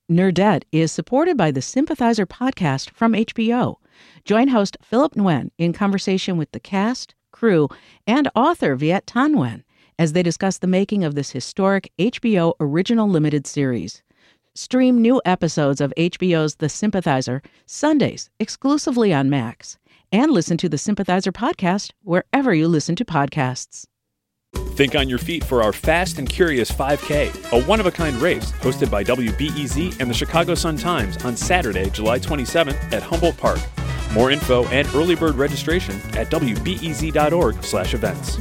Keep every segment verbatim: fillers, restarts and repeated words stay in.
Nerdette is supported by the Sympathizer podcast from H B O. Join host Philip Nguyen in conversation with the cast, crew, and author Viet Thanh Nguyen as they discuss the making of this historic H B O original limited series. Stream new episodes of H B O's The Sympathizer Sundays exclusively on Max, and listen to the Sympathizer podcast wherever you listen to podcasts. Think on your feet for our Fast and Curious five K, a one-of-a-kind race hosted by W B E Z and the Chicago Sun-Times on Saturday, July twenty-seventh at Humboldt Park. More info and early bird registration at W B E Z dot org slash events.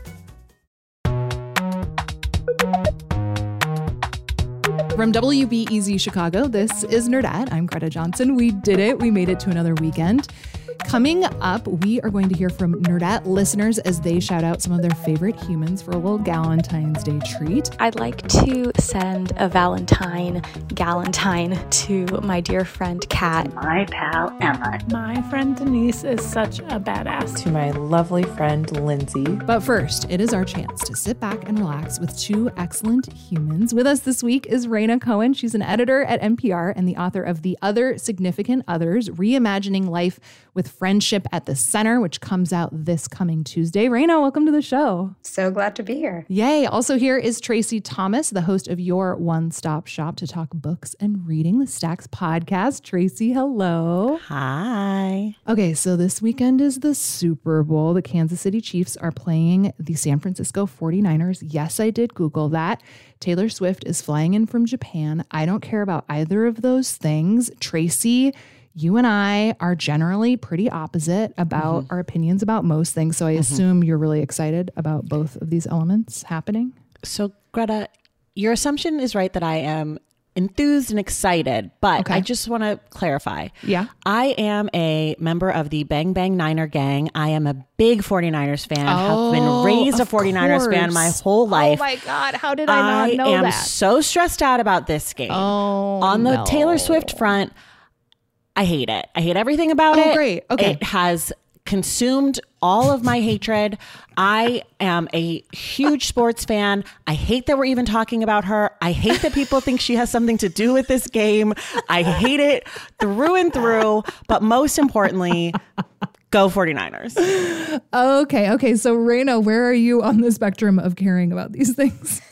From W B E Z Chicago, this is Nerdette. I'm Greta Johnson. We did it. We made it to another weekend. Coming up, we are going to hear from Nerdette listeners as they shout out some of their favorite humans for a little Galentine's Day treat. I'd like to send a Valentine Galentine to my dear friend Kat. My pal Emma. My friend Denise is such a badass. To my lovely friend Lindsay. But first, it is our chance to sit back and relax with two excellent humans. With us this week is Rayna Cohen. She's an editor at N P R and the author of The Other Significant Others, Reimagining Life with Friendship at the Center, which comes out this coming Tuesday. Rayna, welcome to the show. So glad to be here. Yay. Also here is Tracy Thomas, the host of your one-stop shop to talk books and reading, the Stacks podcast. Tracy, hello. Hi. Okay, so this weekend is the Super Bowl. The Kansas City Chiefs are playing the San Francisco forty-niners. Yes, I did Google that. Taylor Swift is flying in from Japan. I don't care about either of those things. Tracy, you and I are generally pretty opposite about mm-hmm. our opinions about most things. So I mm-hmm. assume you're really excited about both of these elements happening. So Greta, your assumption is right that I am enthused and excited, but okay. I just want to clarify. Yeah. I am a member of the Bang Bang Niner gang. I am a big forty-niners fan. Oh, have been raised a forty-niners course. fan my whole life. Oh my God. How did I not know that? I am that? so stressed out about this game. Oh, On the no. Taylor Swift front, I hate it. I hate everything about oh, it. Oh, great. Okay. It has consumed all of my hatred. I am a huge sports fan. I hate that we're even talking about her. I hate that people think she has something to do with this game. I hate it through and through. But most importantly, go forty-niners. Okay. Okay. So Rayna, where are you on the spectrum of caring about these things?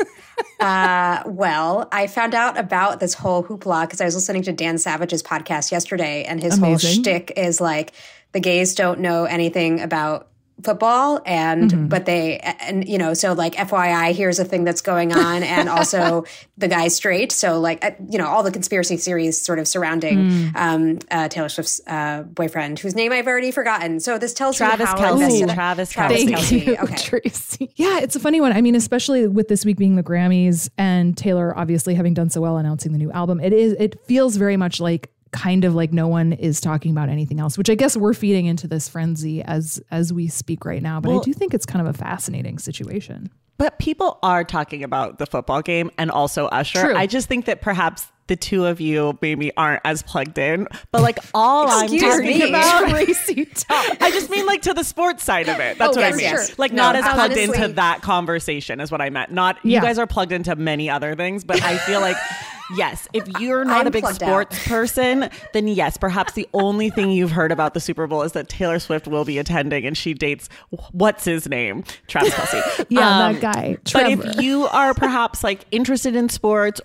uh, well, I found out about this whole hoopla because I was listening to Dan Savage's podcast yesterday, and his Amazing. whole shtick is like, the gays don't know anything about football, and mm-hmm. but they and you know so like F Y I, here's a thing that's going on, and also the guy's straight, so like you know all the conspiracy theories sort of surrounding mm. um, uh, Taylor Swift's uh, boyfriend, whose name I've already forgotten. So this tells Travis you how Kelce. invested. Travis, Travis Thank Kelce. You, okay, Tracy. Yeah, it's a funny one. I mean, especially with this week being the Grammys and Taylor obviously having done so well announcing the new album, it is it feels very much like. kind of like no one is talking about anything else, which I guess we're feeding into this frenzy as as we speak right now. But well, I do think it's kind of a fascinating situation. But people are talking about the football game and also Usher. True. I just think that perhaps the two of you maybe aren't as plugged in. But like all Excuse I'm talking me. about, Tracy, I just mean like to the sports side of it. That's oh, what yes, I mean. yes. Like no, not as plugged honestly, into that conversation is what I meant. Not yeah. you guys are plugged into many other things, but I feel like yes, if you're not I'm a big sports out. person, then yes, perhaps the only thing you've heard about the Super Bowl is that Taylor Swift will be attending and she dates, what's his name? Travis Kelce. yeah, um, that guy. Trevor. But if you are perhaps like interested in sports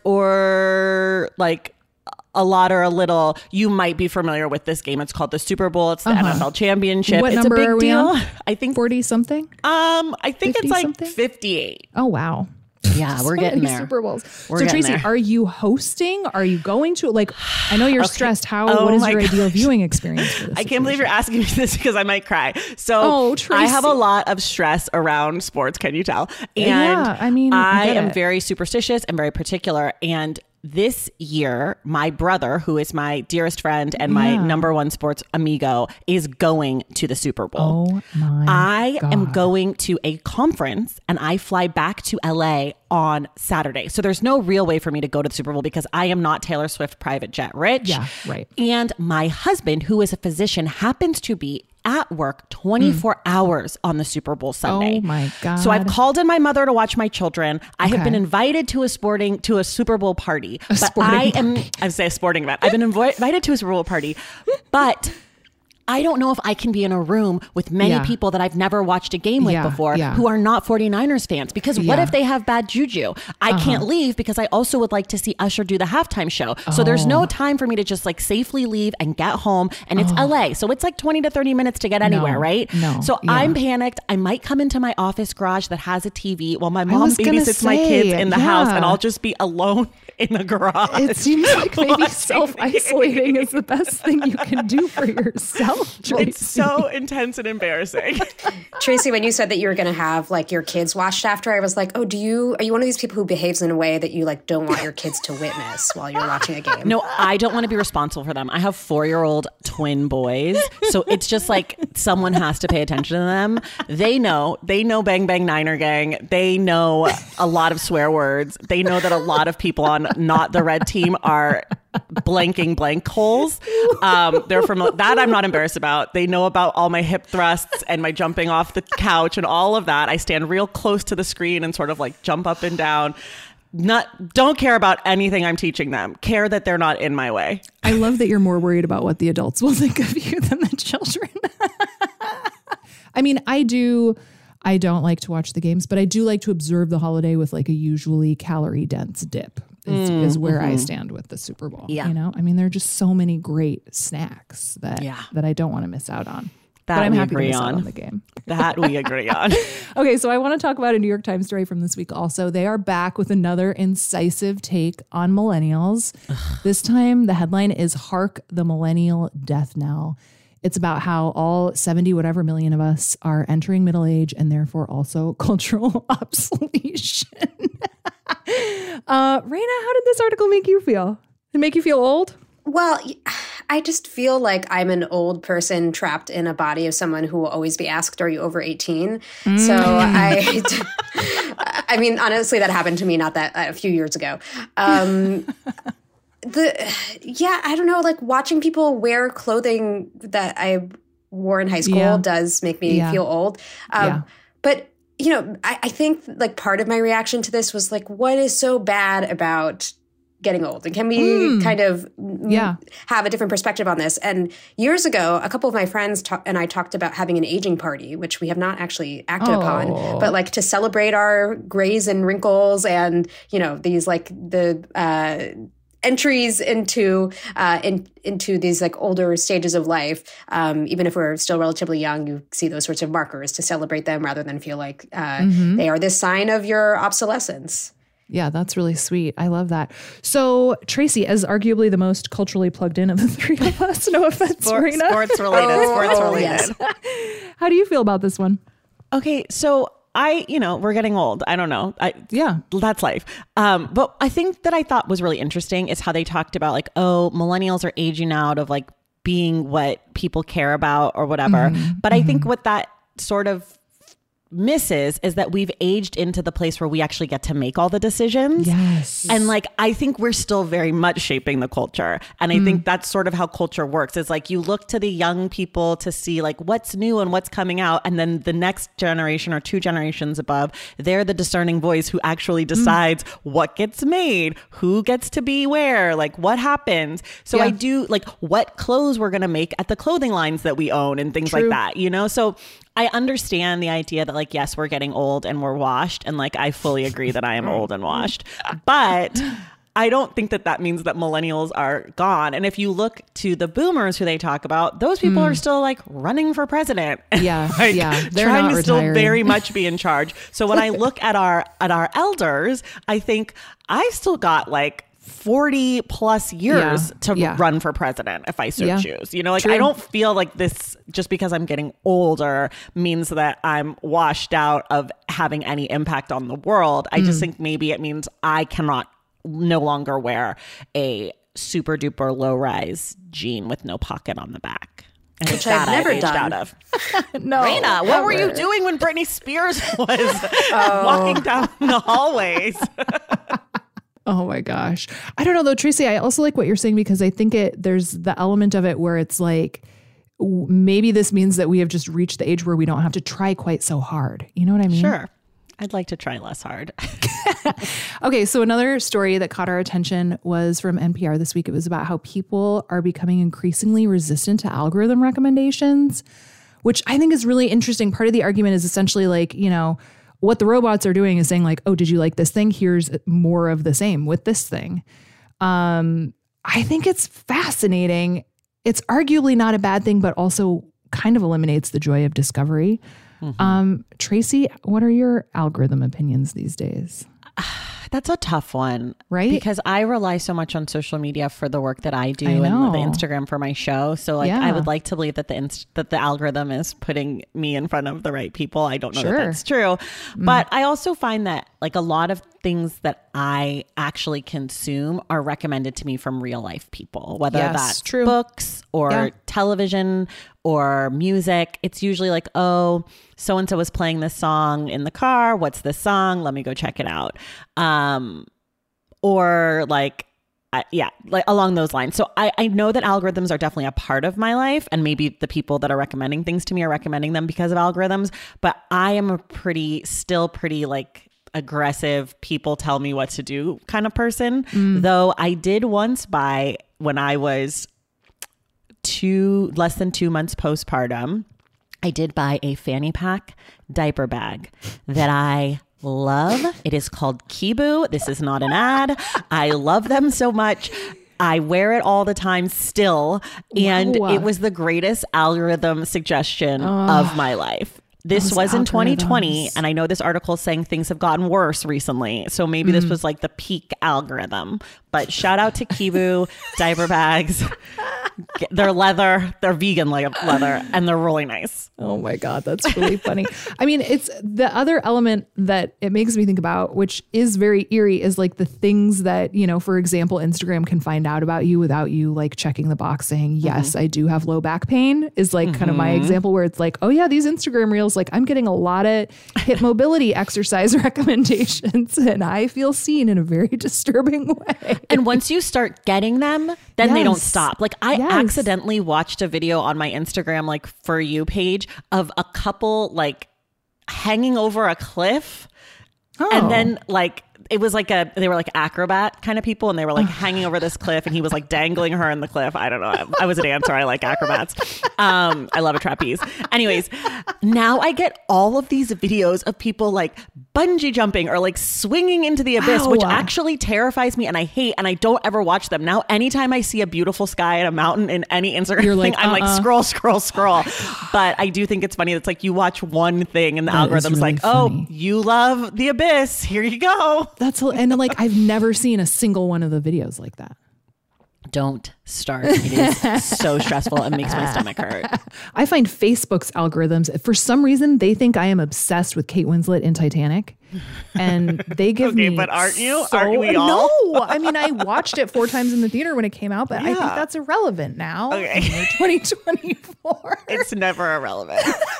or like a lot or a little, you might be familiar with this game. It's called the Super Bowl. It's the uh-huh. N F L championship. What it's number a big are we deal. on? I think forty something. Um, I think it's like something? fifty-eight. Oh, wow. Yeah, we're so getting many there. Super Bowls. We're so getting Tracy, there. are you hosting? Are you going to? Like, I know you're Okay. stressed. How? Oh what is my your gosh. ideal viewing experience for this? I can't believe you're asking me this because I might cry. So Oh, I have a Tracy. lot of stress around sports. Can you tell? And Yeah, I mean, I I get am it. very superstitious and very particular. And this year, my brother, who is my dearest friend and my Yeah. number one sports amigo, is going to the Super Bowl. Oh my I God. am going to a conference and I fly back to L A on Saturday. So there's no real way for me to go to the Super Bowl because I am not Taylor Swift private jet rich. Yeah, right. And my husband, who is a physician, happens to be at work twenty-four mm. hours on the Super Bowl Sunday. Oh my God. So I've called in my mother to watch my children. I okay. have been invited to a sporting, to a Super Bowl party. A but I am, I would say a sporting event. I've been inv- invited to a Super Bowl party, but I don't know if I can be in a room with many yeah. people that I've never watched a game with yeah, before yeah. who are not 49ers fans, because what yeah. if they have bad juju? I uh-huh. can't leave because I also would like to see Usher do the halftime show. Oh. So there's no time for me to just like safely leave and get home. And it's oh. L A. So it's like twenty to thirty minutes to get anywhere, no, right? No. So yeah. I'm panicked. I might come into my office garage that has a T V while my mom babysits say, my kids in the yeah. house, and I'll just be alone in the garage. It seems like maybe self-isolating is the best thing you can do for yourself, Tracy. It's so intense and embarrassing. Tracy, when you said that you were going to have like your kids watched after, I was like, oh, do you, are you one of these people who behaves in a way that you like don't want your kids to witness while you're watching a game? No, I don't want to be responsible for them. I have four-year-old twin boys. So it's just like someone has to pay attention to them. They know, they know Bang Bang Niner Gang. They know a lot of swear words. They know that a lot of people on not the red team are blanking blank holes. Um, they're from that I'm not embarrassed about. They know about all my hip thrusts and my jumping off the couch and all of that. I stand real close to the screen and sort of like jump up and down. Not don't care about anything I'm teaching them. Care that they're not in my way. I love that you're more worried about what the adults will think of you than the children. I mean, I do. I don't like to watch the games, but I do like to observe the holiday with like a usually calorie dense dip. Is, mm, is where mm-hmm. I stand with the Super Bowl. Yeah. You know, I mean, there are just so many great snacks that yeah. that I don't want to miss out on. That but I'm we happy agree to miss on. out on the game. That we agree on. Okay, so I want to talk about a New York Times story from this week also. They are back with another incisive take on millennials. Ugh. This time, the headline is Hark the Millennial Death Knell. It's about how all seventy whatever million of us are entering middle age and therefore also cultural obsolescence. uh, Raina, how did this article make you feel? Did it make you feel old? Well, I just feel like I'm an old person trapped in a body of someone who will always be asked, are you over eighteen? Mm. So I, I mean, honestly, that happened to me not that a few years ago. Um, the yeah, I don't know, like watching people wear clothing that I wore in high school yeah. does make me yeah. feel old. Um, yeah. But, you know, I, I think like part of my reaction to this was like, what is so bad about getting old? And can we mm. kind of yeah. have a different perspective on this? And years ago, a couple of my friends ta- and I talked about having an aging party, which we have not actually acted oh. upon, but like to celebrate our grays and wrinkles and, you know, these like the uh, entries into uh, in, into these like older stages of life. Um, even if we're still relatively young, you see those sorts of markers to celebrate them rather than feel like uh, mm-hmm. they are this sign of your obsolescence. Yeah, that's really sweet. I love that. So, Tracy, as arguably the most culturally plugged in of the three of us, no offense, Sport, Raina. Sports related, oh, sports oh, related. Yes. How do you feel about this one? Okay, so I, you know, we're getting old. I don't know. I, yeah, that's life. Um, but I think that I thought was really interesting is how they talked about like, oh, millennials are aging out of like being what people care about or whatever. Mm-hmm. But mm-hmm. I think what that sort of misses is that we've aged into the place where we actually get to make all the decisions. Yes. And like, I think we're still very much shaping the culture. And I mm. think that's sort of how culture works. It's like you look to the young people to see like what's new and what's coming out. And then the next generation or two generations above, they're the discerning voice who actually decides mm. what gets made, who gets to be where, like what happens. So yeah. I do like what clothes we're going to make at the clothing lines that we own and things True. like that, you know? So I understand the idea that like, yes, we're getting old and we're washed. And like, I fully agree that I am old and washed, but I don't think that that means that millennials are gone. And if you look to the boomers who they talk about, those people mm. are still like running for president. Yeah. like, yeah. They're trying not to retiring. still very much be in charge. So when I look at our, at our elders, I think I still got like forty plus years yeah, to yeah. run for president if I so yeah. choose. You know, like True. I don't feel like this just because I'm getting older means that I'm washed out of having any impact on the world. I mm. just think maybe it means I cannot no longer wear a super duper low rise jean with no pocket on the back. And Which I've never I've done. Out of. No, Raina, what never. were you doing when Britney Spears was oh. walking down the hallways? Oh my gosh. I don't know though, Tracy, I also like what you're saying because I think it, there's the element of it where it's like, maybe this means that we have just reached the age where we don't have to try quite so hard. You know what I mean? Sure. I'd like to try less hard. Okay, so another story that caught our attention was from N P R this week. It was about how people are becoming increasingly resistant to algorithm recommendations, which I think is really interesting. Part of the argument is essentially like, you know, what the robots are doing is saying like, oh, did you like this thing? Here's more of the same with this thing. Um, I think it's fascinating. It's arguably not a bad thing, but also kind of eliminates the joy of discovery. Mm-hmm. Um, Tracy, what are your algorithm opinions these days? That's a tough one, right? Because I rely so much on social media for the work that I do I and know. the Instagram for my show. So like, Yeah. I would like to believe that the inst- that the algorithm is putting me in front of the right people. I don't know Sure. that that's true, Mm. but I also find that like a lot of things that I actually consume are recommended to me from real life people, whether Yes, that's true. books or Yeah. television or music. It's usually like, oh, so-and-so was playing this song in the car. What's this song? Let me go check it out. Um, or like, uh, yeah, like along those lines. So I, I know that algorithms are definitely a part of my life, and maybe the people that are recommending things to me are recommending them because of algorithms. But I am a pretty, still pretty like aggressive, people tell me what to do kind of person. Mm. Though I did once buy, when I was two, less than two months postpartum, I did buy a fanny pack diaper bag that I love. It is called Kibu. This is not an ad. I love them so much. I wear it all the time still. And Wow. it was the greatest algorithm suggestion Oh, of my life. This those was in twenty twenty, algorithms. and I know this article is saying things have gotten worse recently. So maybe Mm. this was like the peak algorithm. But shout out to Kibu diaper bags. They're leather, they're vegan le- leather, and they're really nice. Oh my God, that's really funny. I mean, it's the other element that it makes me think about, which is very eerie, is like the things that, you know, for example, Instagram can find out about you without you like checking the box saying, yes, Mm-hmm. I do have low back pain, is like mm-hmm. kind of my example where it's like, oh yeah, these Instagram reels, like I'm getting a lot of hip mobility exercise recommendations and I feel seen in a very disturbing way. And once you start getting them, then they don't Yes. stop. Like I Yes. accidentally watched a video on my Instagram, like For You page, of a couple like hanging over a cliff. Oh. And then like, it was like a, they were like acrobat kind of people, and they were like hanging over this cliff, and he was like dangling her in the cliff. I don't know. I, I was a dancer. I like acrobats. Um, I love a trapeze. Anyways, now I get all of these videos of people like bungee jumping or like swinging into the abyss, Wow. which actually terrifies me and I hate, and I don't ever watch them. Now, anytime I see a beautiful sky at a mountain in any Instagram You're thing, like, I'm like, uh-uh. scroll, scroll, scroll. But I do think it's funny. It's like you watch one thing and the That is algorithm's really like, funny. oh, you love the abyss. Here you go. That's, and like, I've never seen a single one of the videos like that. Don't start. It is so stressful and makes my stomach hurt. I find Facebook's algorithms, for some reason, they think I am obsessed with Kate Winslet in Titanic. And they give Okay, me. but aren't you? so- Aren't we all? No, I mean, I watched it four times in the theater when it came out, but I think Yeah. that's irrelevant now. Okay. in the year twenty twenty-four. It's never irrelevant.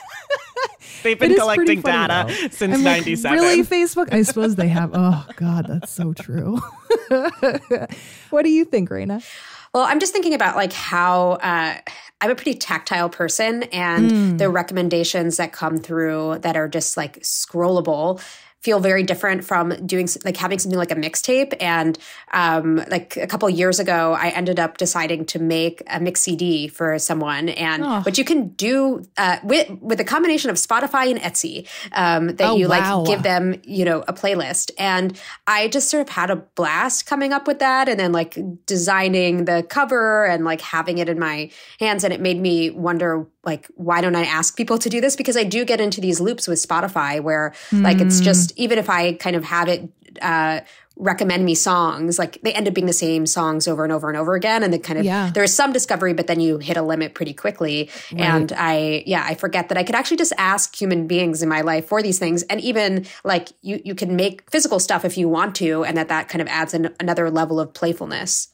They've It been is collecting pretty funny, data though. since I'm like, ninety-seven. really, Facebook? I suppose they have. Oh, God, that's so true. What do you think, Raina? Well, I'm just thinking about like how uh, I'm a pretty tactile person, and Mm. the recommendations that come through that are just like scrollable feel very different from doing like having something like a mixtape. And um, like a couple years ago, I ended up deciding to make a mix C D for someone, and Oh. what you can do uh, with with a combination of Spotify and Etsy, um, that Oh, you wow. like give them, you know, a playlist. And I just sort of had a blast coming up with that, and then like designing the cover and like having it in my hands. And it made me wonder, like, why don't I ask people to do this? Because I do get into these loops with Spotify where like it's just, even if I kind of have it uh, recommend me songs, like they end up being the same songs over and over and over again. And they kind of, Yeah. there is some discovery, but then you hit a limit pretty quickly. And I, yeah, I forget that I could actually just ask human beings in my life for these things. And even like you, you can make physical stuff if you want to, and that that kind of adds an, another level of playfulness.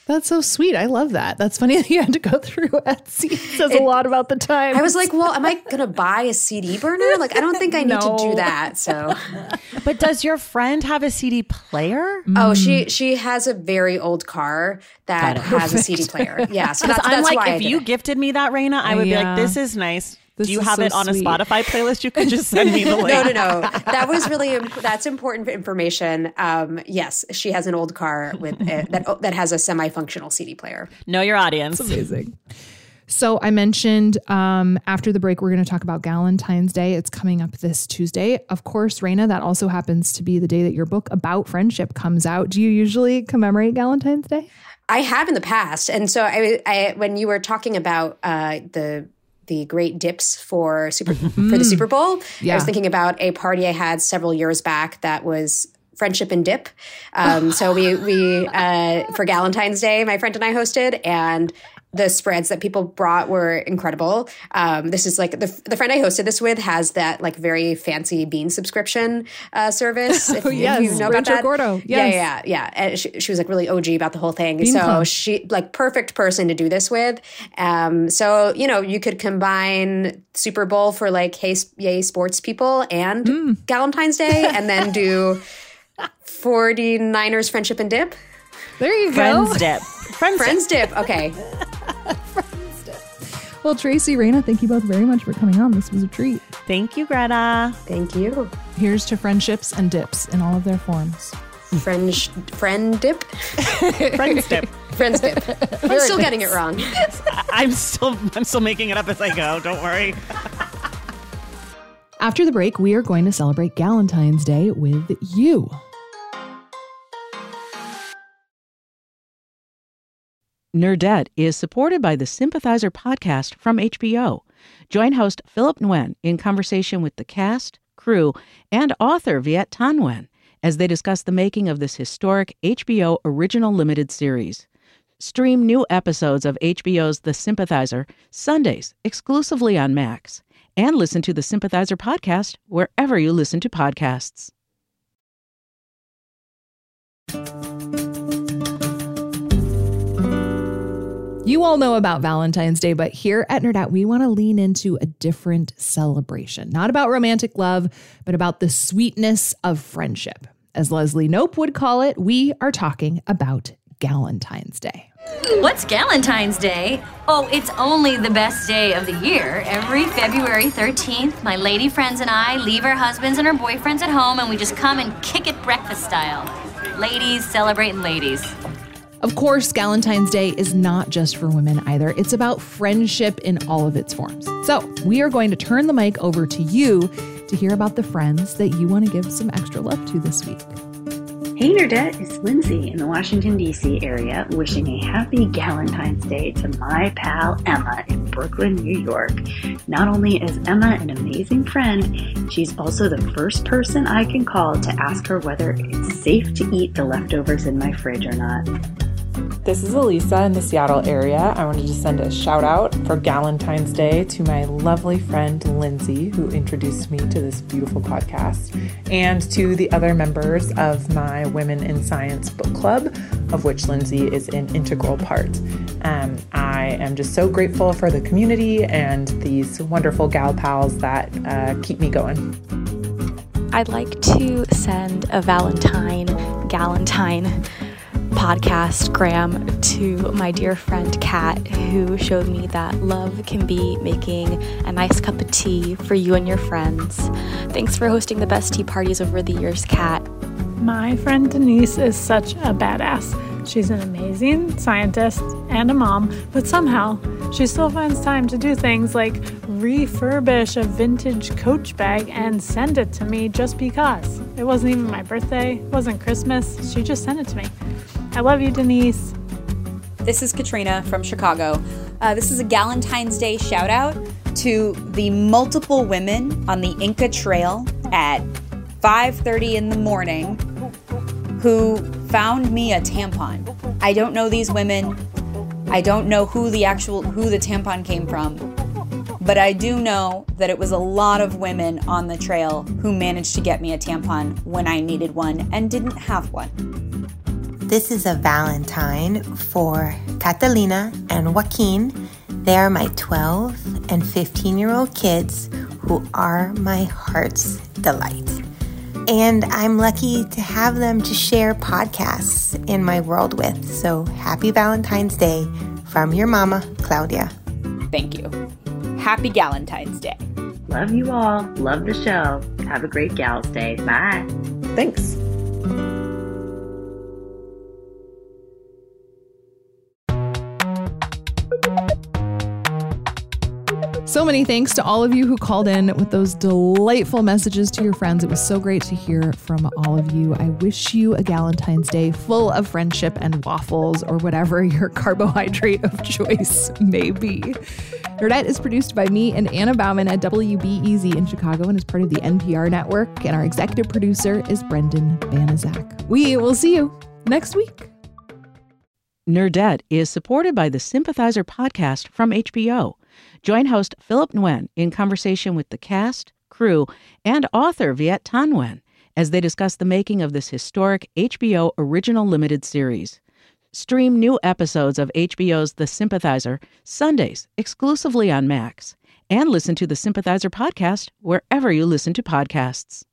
That's so sweet. I love that. That's funny that you had to go through Etsy. It says it, a lot about the time. I was like, well, am I going to buy a C D burner? Like, I don't think I need no. to do that. So, But does your friend have a C D player? Oh, she she has a very old car that has a C D player. Yeah, so that's, I'm that's like, why if you gifted me that, Raina, I would yeah. be like, this is nice. This Do you is have so it on sweet. a Spotify playlist? You could just send me the link. No, no, no. That was really imp- that's important information. Um, yes, she has an old car with a, that that has a semi-functional C D player. Know your audience. That's amazing. So I mentioned um, after the break, we're going to talk about Galentine's Day. It's coming up this Tuesday. Of course, Raina, that also happens to be the day that your book about friendship comes out. Do you usually commemorate Galentine's Day? I have in the past, and so I, I when you were talking about uh, the. the great dips for super for the Super Bowl. Yeah. I was thinking about a party I had several years back that was friendship and dip. Um, so we we uh, for Galentine's Day, my friend and I hosted, and the spreads that people brought were incredible. Um, this is like the the friend I hosted this with has that like very fancy bean subscription uh, service. If, Oh, yes. if you know about Rachel that. Gordo. Yeah, Yes. yeah, yeah. And she, she was like really O G about the whole thing. Bean so Club. she like perfect person to do this with. Um, so you know you could combine Super Bowl for like hey yay sports people and Mm. Galentine's Day, and then do forty-niners friendship and dip. There you Friends go. dip. Friends, Friends dip. Okay. Well, Tracy, Raina, thank you both very much for coming on. This was a treat. dip. Thank you, Greta. Thank you. Here's to friendships and dips in all of their forms. Friend friend dip. Friends dip. Friends dip. I'm still getting it wrong. I'm still I'm still making it up as I go. Don't worry. After the break, we are going to celebrate Galentine's Day with you. Nerdette is supported by the Sympathizer podcast from H B O. Join host Philip Nguyen in conversation with the cast, crew, and author Viet Thanh Nguyen as they discuss the making of this historic H B O original limited series. Stream new episodes of H B O's The Sympathizer Sundays exclusively on Max, and listen to the Sympathizer podcast wherever you listen to podcasts. You all know about Valentine's Day, but here at Nerdette, we want to lean into a different celebration. Not about romantic love, but about the sweetness of friendship. As Leslie Knope would call it, we are talking about Galentine's Day. What's Galentine's Day? Oh, it's only the best day of the year. Every February thirteenth, my lady friends and I leave our husbands and our boyfriends at home and we just come and kick it breakfast style. Ladies celebrating ladies. Of course, Galentine's Day is not just for women either. It's about friendship in all of its forms. So we are going to turn the mic over to you to hear about the friends that you want to give some extra love to this week. Hey Nerdette, it's Lindsay in the Washington, D C area wishing a happy Galentine's Day to my pal Emma in Brooklyn, New York. Not only is Emma an amazing friend, she's also the first person I can call to ask her whether it's safe to eat the leftovers in my fridge or not. This is Elisa in the Seattle area. I wanted to send a shout out for Galentine's Day to my lovely friend Lindsay, who introduced me to this beautiful podcast, and to the other members of my Women in Science book club, of which Lindsay is an integral part. Um, I am just so grateful for the community and these wonderful gal pals that uh, keep me going. I'd like to send a Valentine, Galentine podcast gram to my dear friend Kat, who showed me that love can be making a nice cup of tea for you and your friends. Thanks for hosting the best tea parties over the years, Kat. My friend Denise is such a badass. She's an amazing scientist and a mom, but somehow she still finds time to do things like refurbish a vintage Coach bag and send it to me just because. It wasn't even my birthday, it wasn't Christmas, she just sent it to me. I love you, Denise. This is Katrina from Chicago. Uh, this is a Galentine's Day shout out to the multiple women on the Inca Trail at five thirty in the morning who found me a tampon. I don't know these women. I don't know who the actual who the tampon came from, but I do know that it was a lot of women on the trail who managed to get me a tampon when I needed one and didn't have one. this is a Valentine for Catalina and Joaquin. They are my twelve and fifteen-year-old kids who are my heart's delight. And I'm lucky to have them to share podcasts in my world with. So happy Valentine's Day from your mama, Claudia. Thank you. Happy Galentine's Day. Love you all. Love the show. Have a great Gals Day. Bye. Thanks. So many thanks to all of you who called in with those delightful messages to your friends. It was so great to hear from all of you. I wish you a Galentine's Day full of friendship and waffles or whatever your carbohydrate of choice may be. Nerdette is produced by me and Anna Bauman at W B E Z in Chicago and is part of the N P R network. And our executive producer is Brendan Banaszak. We will see you next week. Nerdette is supported by the Sympathizer podcast from H B O. Join host Philip Nguyen in conversation with the cast, crew, and author Viet Thanh Nguyen as they discuss the making of this historic H B O original limited series. Stream new episodes of H B O's The Sympathizer Sundays exclusively on Max, and listen to the Sympathizer podcast wherever you listen to podcasts.